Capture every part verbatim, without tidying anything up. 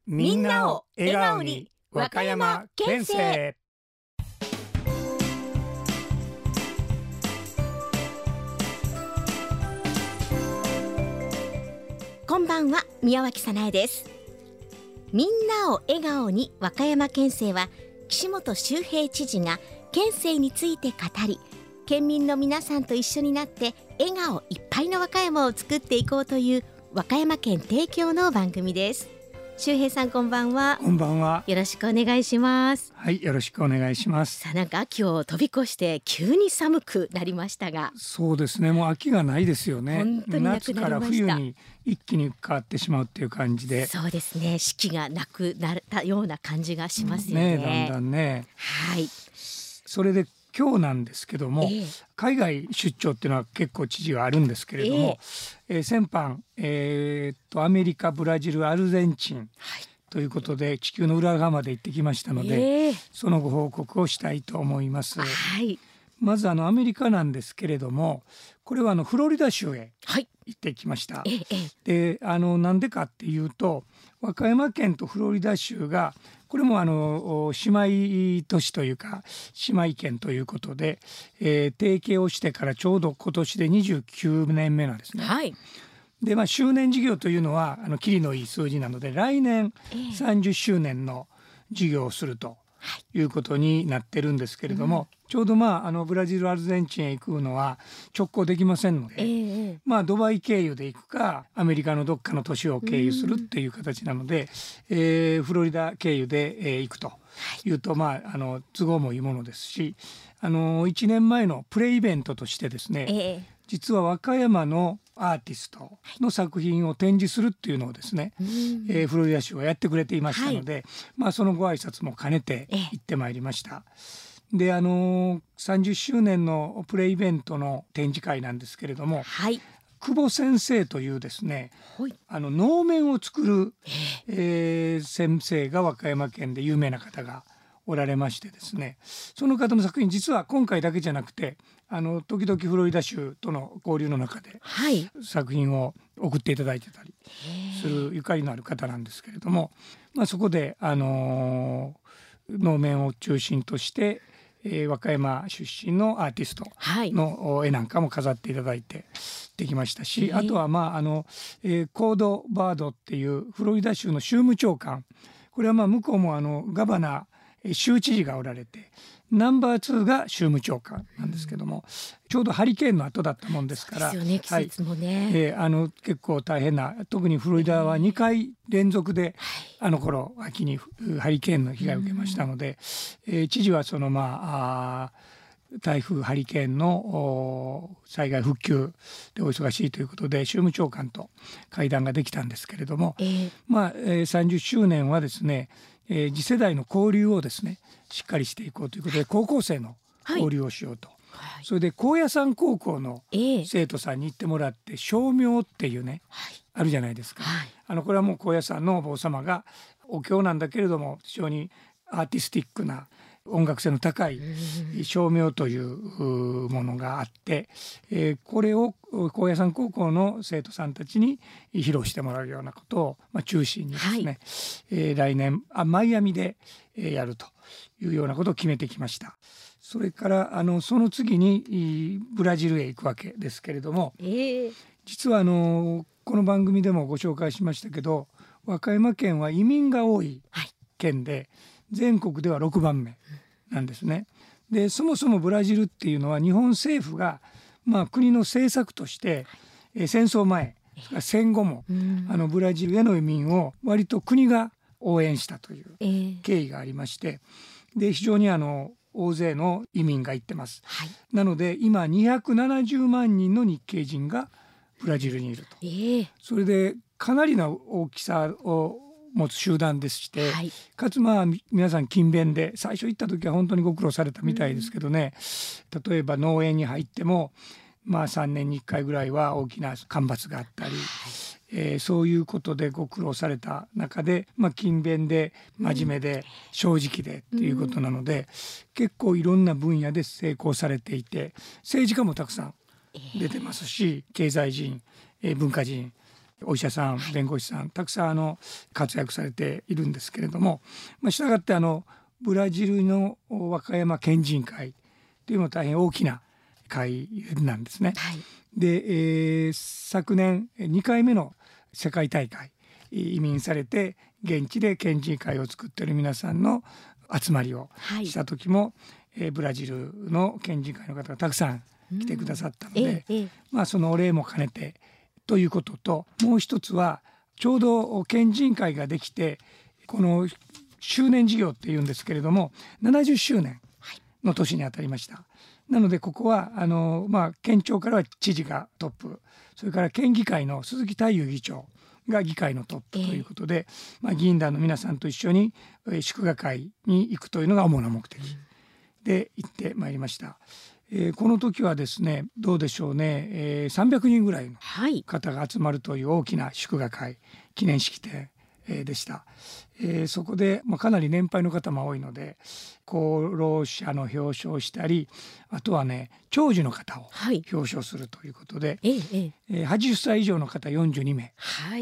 みんなを笑顔に和歌山県政。 こんばんは、宮脇早苗です。みんなを笑顔に和歌山県政は、岸本周平知事が県政について語り、県民の皆さんと一緒になって笑顔いっぱいの和歌山を作っていこうという和歌山県提供の番組です。周平さん、こんばんは。 こんばんは。 よろしくお願いします。 はい、よろしくお願いします。 さあ、なんか秋を飛び越して急に寒くなりましたが。 そうですね、もう秋がないですよね。 本当になくなりました。 夏から冬に一気に変わってしまうっていう感じで。 そうですね、四季がなくなったような感じがしますよね。 ね、だんだんね。 はい。 それで今日なんですけども、 ええ、 海外出張っていうのは結構知事はあるんですけれども、えええー、先般、えー、っとアメリカ、ブラジル、アルゼンチン、はい、ということで地球の裏側まで行ってきましたので、えー、そのご報告をしたいと思います。 はい、 まずあのアメリカなんですけれども、これはあのフロリダ州へ行ってきました。はい、で、あのなんでかっていうと、和歌山県とフロリダ州がこれもあの姉妹都市というか姉妹県ということで、えー、提携をしてからちょうど今年でにじゅうきゅうねんめなんですね。 はい。 で、まあ、周年事業というのはあのキリのいい数字なので、来年さんじゅっしゅうねんの事業をするということになってるんですけれども、はい、ちょうど、まあ、あのブラジル、アルゼンチンへ行くのは直行できませんので、えーまあ、ドバイ経由で行くかアメリカのどっかの都市を経由するっていう形なので、えー、フロリダ経由で、えー、行くというと、まあ、あの都合もいいものですし、あのいちねんまえのプレイベントとしてですね、えー、実は和歌山のアーティストの作品を展示するっていうのをですね、はい、えー、フロリダ州はやってくれていましたので、はい、まあ、そのご挨拶も兼ねて行ってまいりました。で、あのー、さんじゅっしゅうねんのプレイベントの展示会なんですけれども、はい、久保先生というですね、はい、あの能面を作る、えー、先生が和歌山県で有名な方がおられましてですね、その方の作品、実は今回だけじゃなくて、あの時々フロリダ州との交流の中で作品を送っていただいてたりするゆかりのある方なんですけれども、まあ、そこで、あのー、能面を中心として、えー、和歌山出身のアーティストの絵なんかも飾っていただいてできましたし、あとは、まああのえー、コード・バードっていうフロリダ州の州務長官、これはまあ向こうもあのガバナー州知事がおられて、ナンバーツーが州務長官なんですけども、うん、ちょうどハリケーンの後だったもんですから、 そうですよね、季節もね、 はい、えー、あの結構大変な、特にフロリダはにかい連続で、えー、あの頃秋にハリケーンの被害を受けましたので、うん、えー、知事はそのまあ台風ハリケーンの災害復旧でお忙しいということで州務長官と会談ができたんですけれども、えー、まあ、えー、さんじゅっしゅうねんはですね、えー、次世代の交流をですねしっかりしていこうということで、高校生の交流をしようと、はい、それで高野山高校の生徒さんに行ってもらって、えー、称名っていうね、はい、あるじゃないですか、はい、あのこれはもう高野山のお坊様がお経なんだけれども非常にアーティスティックな音楽性の高い称名というものがあって、えー、これを高野山高校の生徒さんたちに披露してもらうようなことを、まあ、中心にですね、はい、えー、来年あマイアミでやるというようなことを決めてきました。それからあのその次にブラジルへ行くわけですけれども、えー、実はあのこの番組でもご紹介しましたけど、和歌山県は移民が多い県で、はい、全国ではろくばんめなんですね。で、そもそもブラジルっていうのは日本政府が、まあ、国の政策として、えー、戦争前戦後も、あのブラジルへの移民を割と国が応援したという経緯がありまして、で非常にあの大勢の移民が行ってます、はい、なので今にひゃくななじゅうまんにんの日系人がブラジルにいると、えー、それでかなりの大きさを持つ集団でして、はい、かつまあ皆さん勤勉で、最初行った時は本当にご苦労されたみたいですけどね、うん、例えば農園に入ってもまあさんねんにいっかいぐらいは大きな干ばつがあったり、はい、えー、そういうことでご苦労された中で、まあ、勤勉で真面目で正直でっていうことなので、うん、結構いろんな分野で成功されていて、政治家もたくさん出てますし、経済人、えー、文化人、 お医者さん弁護士さんたくさんあの活躍されているんですけれども、まあ、したがってあのブラジルの和歌山県人会というのは大変大きな会なんですね。 はい、 で、えー昨年にかいめの世界大会移民されて現地で県人会を作っている皆さんの集まりをした時も、はい、えー、ブラジルの県人会の方がたくさん来てくださったので、うんええまあ、そのお礼も兼ねてということと、もう一つはちょうど県人会ができてこの周年事業っていうんですけれどもななじゅっしゅうねんの年にあたりました。なのでここはあの、まあ、県庁からは知事がトップ、それから県議会の鈴木太夫議長が議会のトップということで、えーまあ、議員団の皆さんと一緒に祝賀会に行くというのが主な目的で行ってまいりました。えー、この時はですねどうでしょうね、えー、さんびゃくにんぐらいの方が集まるという大きな祝賀会記念式典でした。えー、そこで、まあ、かなり年配の方も多いので功労者の表彰をしたり、あとはね長寿の方を表彰するということで、はいええ、はちじゅっさい以上の方よんじゅうにめい、はい、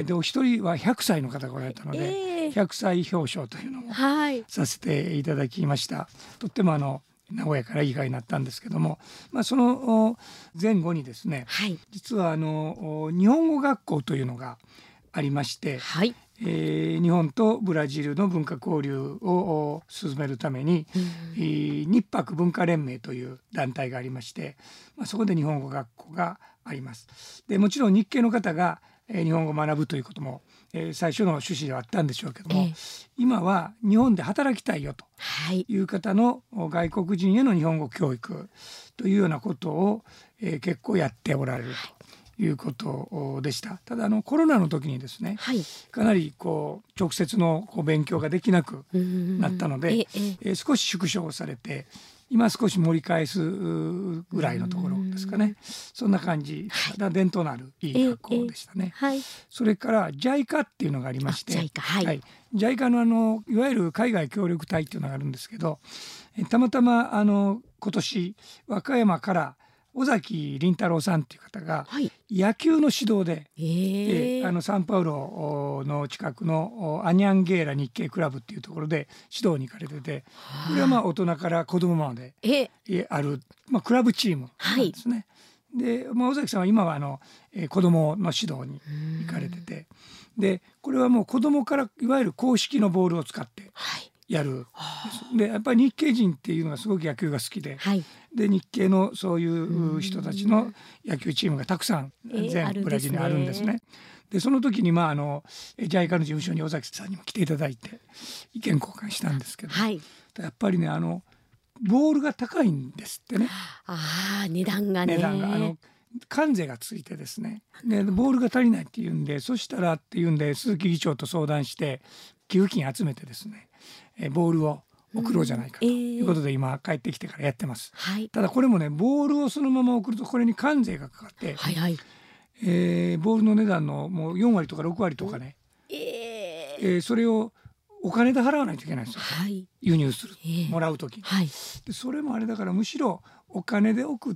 でお一人はひゃくさいの方がおられたので、えー、ひゃくさい表彰というのもさせていただきました。はい、とってもあの和やかな議会になったんですけども、まあ、その前後にですね、はい、実はあの日本語学校というのがありまして、はいえー、日本とブラジルの文化交流を進めるために、うん、日白文化連盟という団体がありまして、まあ、そこで日本語学校があります。でもちろん日系の方が、えー、日本語を学ぶということも、えー、最初の趣旨ではあったんでしょうけども、えー、今は日本で働きたいよという方の外国人への日本語教育というようなことを、えー、結構やっておられると。はいいうことでした。ただあのコロナの時にですね、はい、かなりこう直接のこう勉強ができなくなったので、えええー、少し縮小されて今少し盛り返すぐらいのところですかね。そんな感じ、はい、ただ伝統のあるいい学校でしたね。えーはい、それから ジャイカ っていうのがありまして、ジャイカ、はいはい、ジャイカ のあのいわゆる海外協力隊っていうのがあるんですけど、たまたまあの今年和歌山から尾崎麟太郎さんという方が野球の指導で、はいえー、あのサンパウロの近くのアニャンゲーラ日系クラブっていうところで指導に行かれてて、これはまあ大人から子供まである、まあ、クラブチームなんですね。はい、で、まあ、尾崎さんは今はあの、えー、子供の指導に行かれてて、でこれはもう子供からいわゆる公式のボールを使ってやる、はい、でやっぱり日系人っていうのがすごく野球が好きで、はい、で日系のそういう人たちの野球チームがたくさん全ブラジルにあるんですね。でその時にまああのジャイカの事務所に尾崎さんにも来ていただいて意見交換したんですけど、はい、やっぱりねあのボールが高いんですってね。 あ値段がね値段があの関税がついてですね、でボールが足りないっていうんで、そしたらっていうんで鈴木議長と相談して寄付金集めてですね、えボールを送ろうじゃないかということで今帰ってきてからやってます。はい、ただこれもねボールをそのまま送るとこれに関税がかかって、はいはいえー、ボールの値段のもうよんわりとかろくわりとかね、えーえー、それをお金で払わないといけないんですよ、はい、輸入する、えー、もらうときに、はい、でそれもあれだからむしろお金で送って、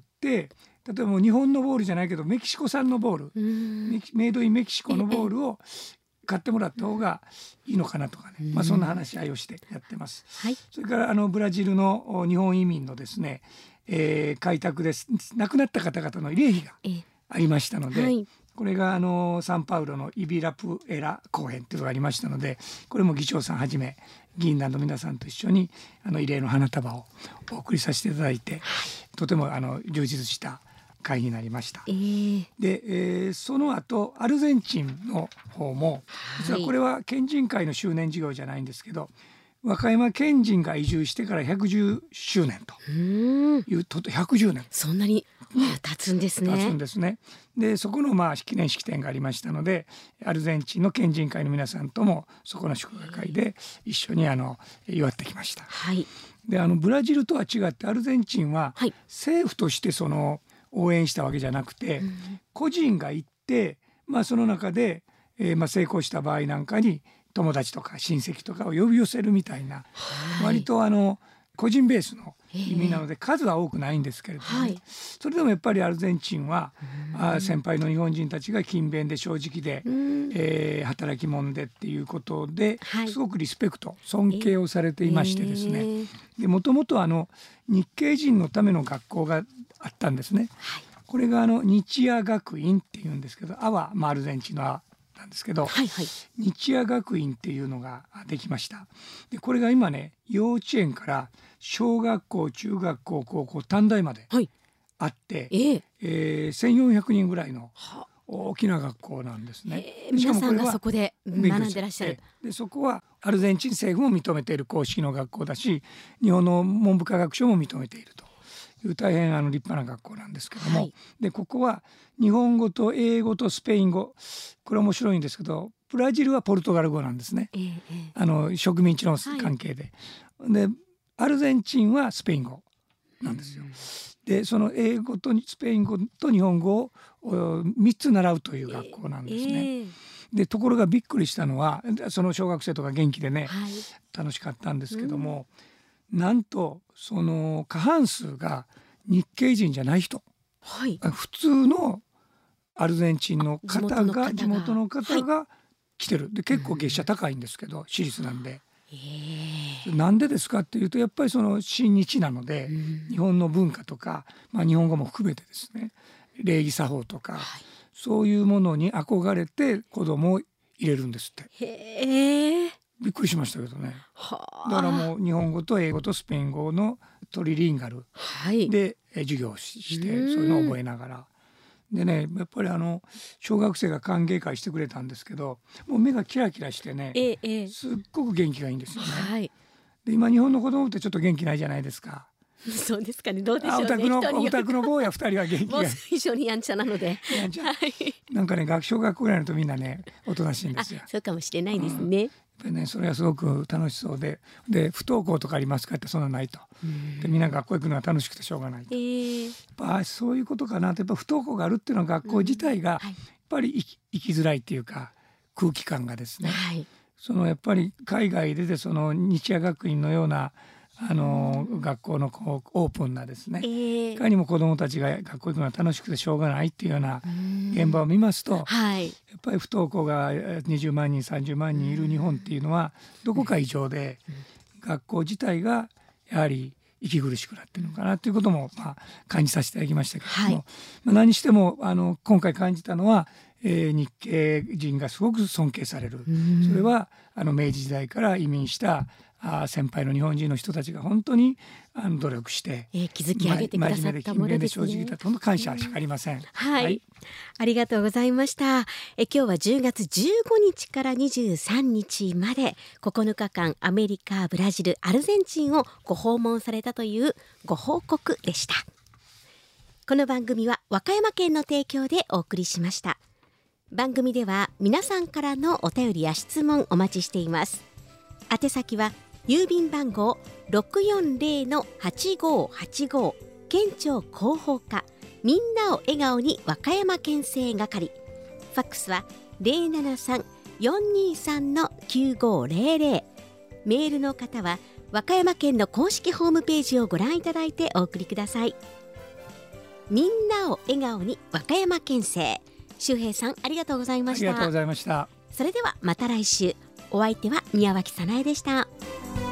例えば日本のボールじゃないけどメキシコ産のボール、メ, メイドインメキシコのボールを買ってもらった方がいいのかなとかね、まあ、そんな話し合いをしてやってます。はい、それからあのブラジルの日本移民のですね、えー、開拓です亡くなった方々の慰霊碑がありましたので、はい、これがあのサンパウロのイビラプエラ公園というのがありましたので、これも議長さんはじめ議員団の皆さんと一緒にあの慰霊の花束をお送りさせていただいて、とてもあの充実した会になりました。えー、で、えー、その後アルゼンチンの方も実はこれは県人会の周年事業じゃないんですけど、和歌山県人が移住してからひゃくじゅっしゅうねんというとひゃくじゅうねんそんなに経つんですね。 経つんですね。でそこのまあ記念式典がありましたので、アルゼンチンの県人会の皆さんともそこの祝賀会で一緒にあの祝ってきました。はい、であのブラジルとは違ってアルゼンチンは政府としてその応援したわけじゃなくて、うん、個人が行って、まあ、その中で、えーまあ、成功した場合なんかに友達とか親戚とかを呼び寄せるみたいな、はい、割とあの、 個人ベースの移民なので数は多くないんですけれども、ね、はい、それでもやっぱりアルゼンチンはあ先輩の日本人たちが勤勉で正直で、えー、働き者でっていうことで、はい、すごくリスペクト尊敬をされていましてですね、えー、でもともとあの日系人のための学校があったんですね、はい、これがあの日夜学院っていうんですけど、あは、まあ、アルゼンチンのあなんですけど、はいはい、日夜学院っていうのができました。でこれが今ね、幼稚園から小学校中学校高校短大まであって、はい、えーえー、せんよんひゃくにんぐらいの大きな学校なんですね。 皆さんがそこで学んでらっしゃる。 でそこはアルゼンチン政府も認めている公式の学校だし、日本の文部科学省も認めているという大変あの立派な学校なんですけども、はい、でここは日本語と英語とスペイン語、これ面白いんですけど、ブラジルはポルトガル語なんですね、えー、あの植民地の関係で、はい、でアルゼンチンはスペイン語なんですよ。でその英語とスペイン語と日本語をみっつ習うという学校なんですね、えー、でところがびっくりしたのは、その小学生とか元気でね、はい、楽しかったんですけども、うん、なんとその過半数が日系人じゃない人、はい、普通のアルゼンチンの方が地元の方が来てる。で結構月謝高いんですけど、私立なんで、えー、なんでですかっていうと、やっぱりその親日なので、日本の文化とか、まあ、日本語も含めてですね、礼儀作法とか、はい、そういうものに憧れて子供を入れるんですって。へー、びっくりしましたけどね。はだからもう日本語と英語とスペイン語のトリリンガルで授業をして、はい、そういうのを覚えながらでね、やっぱりあの小学生が歓迎会してくれたんですけど、もう目がキラキラしてね、ええ、すっごく元気がいいんですよね、はい、で今日本の子供ってちょっと元気ないじゃないですか。 そうですかね、どうでしょうね。 お宅のお宅の坊やふたりは元気が非常にやんちゃなので、 やんちゃ、はい、なんかね学小学校ぐらいのとみんなねおとなしいんですよ。 そうかもしれないですね、うん、やっぱりねそれはすごく楽しそうで、で不登校とかありますかって、そんなないと。でみんな学校行くのは楽しくてしょうがないと、えー、やっぱそういうことかなと。やっぱ不登校があるっていうのは学校自体がやっぱり生き、生きづらいっていうか空気感がですね、はい、そのやっぱり海外ででその日夜学院のようなあの学校のこうオープンなですね、えー、いかにも子どもたちが学校行くのは楽しくてしょうがないっていうような現場を見ますと、はい、やっぱり不登校がにじゅうまんにんさんじゅうまんにんいる日本っていうのはどこか異常で、学校自体がやはり息苦しくなってるのかなということもまあ感じさせていただきましたけれども、はい、まあ、何してもあの今回感じたのは、えー、日系人がすごく尊敬される。それはあの明治時代から移民したあ先輩の日本人の人たちが本当にあの努力して、 えー、築き上げてくださったものですね。 真面目で正直だと感謝しかありません、 はい、はい、ありがとうございました。え今日はじゅうがつじゅうごにちからにじゅうさんにちまでここのかかんアメリカ、ブラジル、アルゼンチンをご訪問されたというご報告でした。この番組は和歌山県の提供でお送りしました。番組では皆さんからのお便りや質問お待ちしています。宛先は郵便番号 ろくよんぜろのはちごーはちご 県庁広報課みんなを笑顔に和歌山県政係。ファックスは ゼロななさん よんにさん きゅうごゼロゼロ。メールの方は和歌山県の公式ホームページをご覧いただいてお送りください。みんなを笑顔に和歌山県政、周平さんありがとうございました。 ありがとうございました。 それではまた来週。お相手は宮脇早苗でした。